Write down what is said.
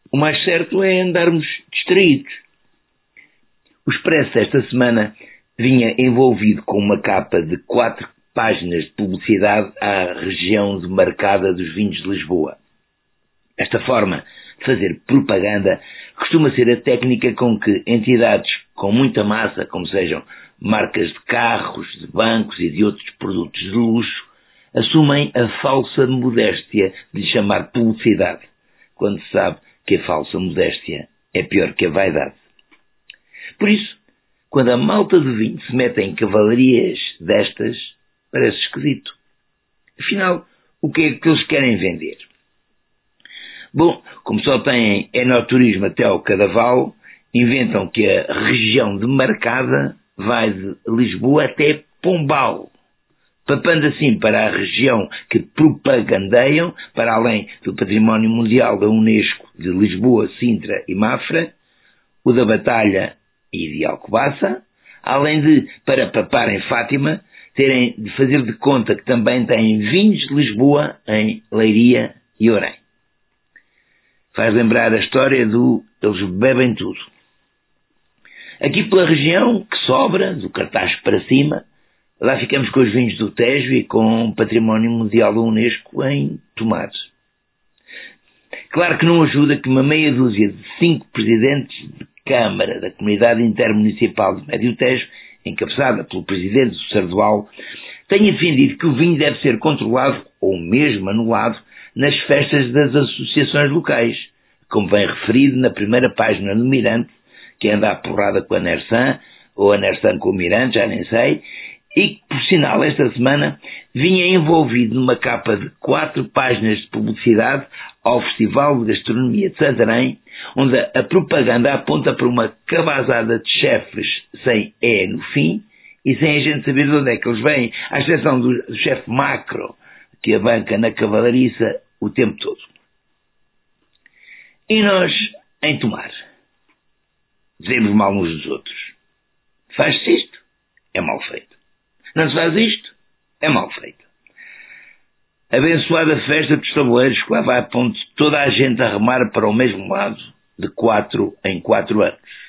o mais certo é andarmos distraídos. O Expresso esta semana vinha envolvido com uma capa de 4 páginas de publicidade à região demarcada dos vinhos de Lisboa. Esta forma de fazer propaganda costuma ser a técnica com que entidades com muita massa, como sejam marcas de carros, de bancos e de outros produtos de luxo, assumem a falsa modéstia de lhe chamar publicidade, quando se sabe que a falsa modéstia é pior que a vaidade. Por isso, quando a malta do vinho se mete em cavalarias destas, parece esquisito. Afinal, o que é que eles querem vender? Bom, como só têm enoturismo até ao Cadaval, inventam que a região demarcada vai de Lisboa até Pombal, papando assim para a região que propagandeiam, para além do Património Mundial da Unesco de Lisboa, Sintra e Mafra, o da Batalha e de Alcobaça, além de, para papar em Fátima, terem de fazer de conta que também têm vinhos de Lisboa em Leiria e Orém. Faz lembrar a história do eles bebem tudo. Aqui pela região, que sobra, do Cartaz para cima, lá ficamos com os vinhos do Tejo e com o Património Mundial da Unesco em Tomares. Claro que não ajuda que uma meia dúzia de 5 presidentes de Câmara da Comunidade Intermunicipal de Médio Tejo, encabeçada pelo presidente do Sardual, tenha defendido que o vinho deve ser controlado, ou mesmo anulado, nas festas das associações locais, como vem referido na primeira página do Mirante, que anda à porrada com a Nersan, ou a Nersan com o Mirante, já nem sei, e que, por sinal, esta semana vinha envolvido numa capa de 4 páginas de publicidade ao Festival de Gastronomia de Santarém, onde a propaganda aponta para uma cabazada de chefes sem E no fim e sem a gente saber de onde é que eles vêm, à exceção do chefe macro, que abanca na cavalariça o tempo todo. E nós, em Tomar, dizemos mal uns dos outros. Faz-se isto, é mal feito. Não se faz isto, é mal feito. Abençoada festa dos tabuleiros que lá vai a ponto de toda a gente a remar para o mesmo lado de 4 em 4 anos.